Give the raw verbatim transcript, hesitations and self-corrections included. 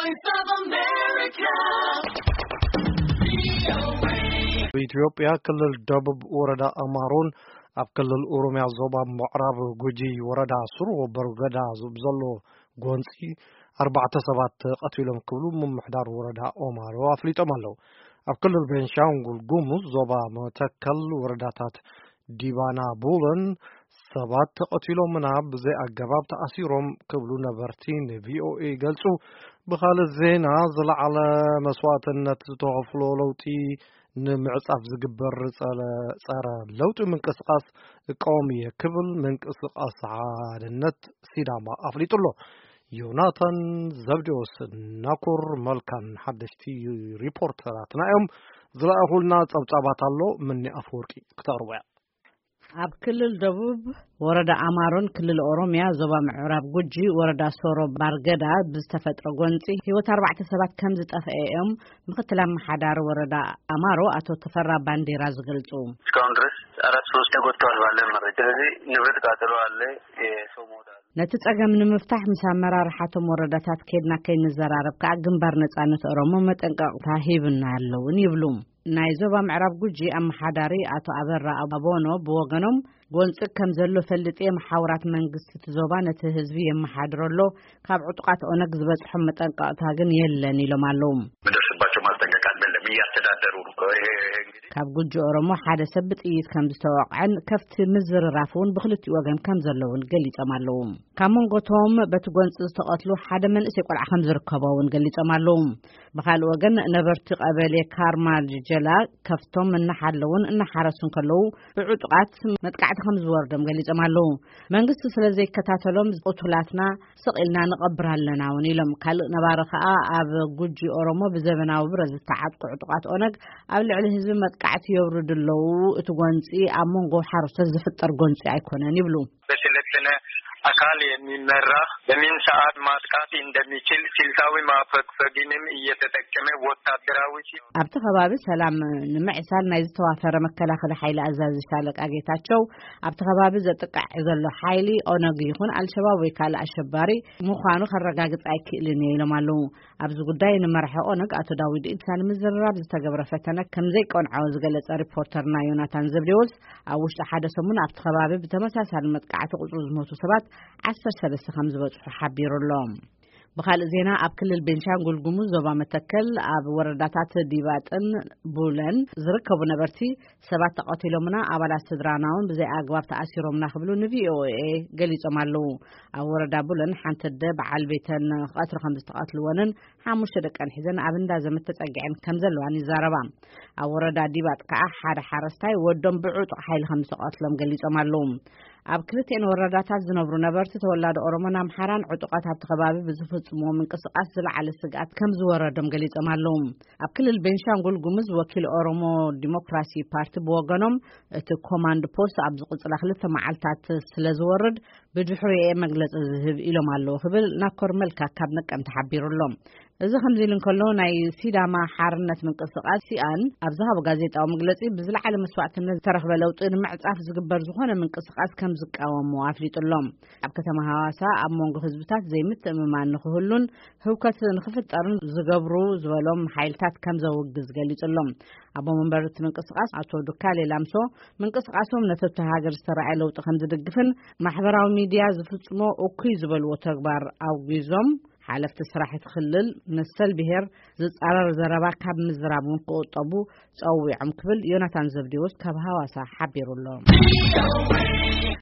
Voice of America. በኢትዮጵያ ክልል ደቡብ ወረዳ አማሮን ኣብ ክልል ኦሮሚያ ዞባ ምዕራብ ጉጂ ወረዳ ስሩ በርገዳ ዘሎ ጎንፂ أربعة ሰባት ቀትሎም ክብሉ ምምሕዳር ወረዳ ኦማሮ አፍሊጦም ኣለው። ኣብ ክልል ቤንሻንጉል ጉሙዝ ዞባ መተከል ወረዳታት ዲባና ቡለን ሰባት ቀትሎምና ብዘይ አገባብ ተኣሲሮም ክብሉ ነበርቲ ንቪኦኤ ገልጹ። ብኻልእ ዜና ዝለዓለ መስዋዕትነት ዝተኸፍሎ ለውጢ ንምዕጻፍ ዝግበር ጸረ ለውጢ ምንቅስቃስ እቃወም የክብል ምንቅስቃስ ሓድነት ሲዳማ አፍሊጡሎ። ዮናታን ዘብዴዎስ ናኩር መልካን ሓደሽቲ ሪፖርተራትና እዮም ዝለኣኹልና ጸብጻባት ኣሎ ምኒ ኣፍወርቂ ክተርወያ ኣብ ክልል ደቡብ ወረዳ አማሮን ክልል ኦሮሚያ ዞባ ምዕራብ ጉጂ ወረዳ ሶሮ ባርገዳ ብዝተፈጥረ ጎንፂ ህይወት أربعة ሰባት ከም ዝጠፍአዮም ምክትል አመሓዳሪ ወረዳ አማሮ አቶ ተፈራ ባንዴራ ዝገልጹ። እስካሁን ድረስ አራት ሶስት ተጎድተዋል ባለ መረጃ። ስለዚህ ንብረት ቃጠሎ አለ፣ የሰው ሞት አለ። ነቲ ጸገም ንምፍታሕ ምስ አመራርሓቶም ወረዳታት ከድና ከይንዘራረብ ከዓ ግንባር ነጻነት ኦሮሞ መጠንቀቅታ ሂብና ኣለውን ይብሉ። ናይ ዞባ ምዕራብ ጉጂ አመሓዳሪ አቶ አበራ አቦኖ ብወገኖም ጎንፂ ከም ዘሎ ፈልጥ የመሓውራት መንግስቲ ትዞባ ነቲ ህዝቢ የመሓድረሎ ካብ ዕጡቃት ኦነግ ዝበጽሖም መጠንቀቅታ ግን የለን ኢሎም ኣለው። ምደርስባቸው ማስጠንቀቂያ አይደለም እያስተዳደሩ ነው። ካብ ጉጂ ኦሮሞ ሓደ ሰብ ጥይት ከም ዝተወቅዐን ከፍቲ ምዝርራፉን ብክልቲ ወገን ከም ዘለውን ገሊጾም ኣለው። ካብ መንጎቶም በቲ ጎንፂ ዝተቀትሉ ሓደ መንእሰይ ቆልዓ ከም ዝርከበውን ገሊጾም ኣለው። ብኻልእ ወገን ነበርቲ ቀበሌ ካርማል ጀላ ከፍቶም እናሓለውን እናሓረሱን ከለው ብዕጡቃት መጥቃዕቲ ከም ዝወርዶም ገሊጾም ኣለው። መንግስቲ ስለዘይከታተሎም ቁቱላትና ስቂልና ንቀብር ኣለናውን ኢሎም። ካልእ ነባሪ ከዓ ኣብ ጉጂ ኦሮሞ ብዘበናዊ ብረት ዝተዓጥቁ ዕጡቃት ኦነግ ኣብ ልዕሊ ህዝቢ መጥቃዕቲ የውርድለው እቲ ጎንፂ ኣብ መንጎ ሓረስቶት ዝፍጠር ጎንፂ ኣይኮነን ይብሉ። በሰለጠነ አካል የሚመራ በምን ሰዓት ማጥቃት እንደሚችል ስልታዊ ማፈግፈግንም እየተጠቀመ ወታደራዊ ኣብቲ ከባቢ ሰላም ንምዕሳል ናይ ዝተዋፈረ መከላኸሊ ሓይሊ ኣዛዚ ሻለቃ ጌታቸው ኣብቲ ከባቢ ዘጥቃዕ ዘሎ ሓይሊ ኦነግ ይኹን አልሸባብ ወይ ካልእ አሸባሪ ምዃኑ ከረጋግጽ ኣይክእልን ኢሎም ኣለው። ኣብዚ ጉዳይ ንመርሒ ኦነግ አቶ ዳዊት ኢብሳ ንምዝርራብ ዝተገብረ ፈተነ ከም ዘይቆንዐ ዝገለጸ ሪፖርተርና ዮናታን ዘብዴዎስ ኣብ ውሽጢ ሓደ ሰሙን ኣብቲ ከባቢ ብተመሳሳሊ መጥቃዕቲ ቁጽሪ ዝሞቱ ሰባት عشر سلسة خمس بوجه حبير اللهم. بخال زينا أب كل البنشانغول جموز وبا متكل أب وردات ديباتن بولن زركبوا نبرتي سبعة قتلوا منا أبلا استدراناون بزي أجواب تأثيرهم نخبلو نبي أو إيه جليس أمالو أو وردا بولن حنت الدب على البيتن قطر خمس قتلوانن حمش دكان حزن أبن دا زمت تجعن كم زلوا عن الزربان أو وردا ديبات كأحد حرستاي ودم بعود حيل خمس قتلهم جليس أمالو أب كلتين وردات زنبرو نبرتي تولد أورمنا محران عتقات هالتخبابي بزفت مو من قص أسل على السجات كم زوردهم جليس أمالهم أب كل البنشانغول جمز وكيل أورمو ديمقراطي بارتي بوغنم ت كوماند بوست أب زقت الأخلفة مع التات سلزورد بجحرية مجلس الذهب إلى مالو خبل نكر ملكا كابنك أم تحبير اللهم إذا خمزيلن كلون أي سيدا ما حارنت من قصة آسيان أبزها بجازيت أو مجلسي بزل على مسوات الناس ترخ بلوطين مع تعرف زجبر زخانة من قصة آس كم زك أو موافريت اللهم أبكتها هواسا أب مونج حزبتات زي مت مع نخهلون هو كت نخفت أرن زجبرو زولهم حيلتات كم زوج زجليت اللهم أبو من برت من قصة آس أتو دكالي لامسو من قصة آسهم نتبتها هاجر استرعي لو تخمز دقفن محبرة وميديا زفتمو أوكي زبل وتكبر أو جيزم حالفت سراحة خلل نسل بهر زز قرار زربا كاب مزرابون قوطبو صوي عم قبل يوناتان زبديوس كاب هواسا حبير الله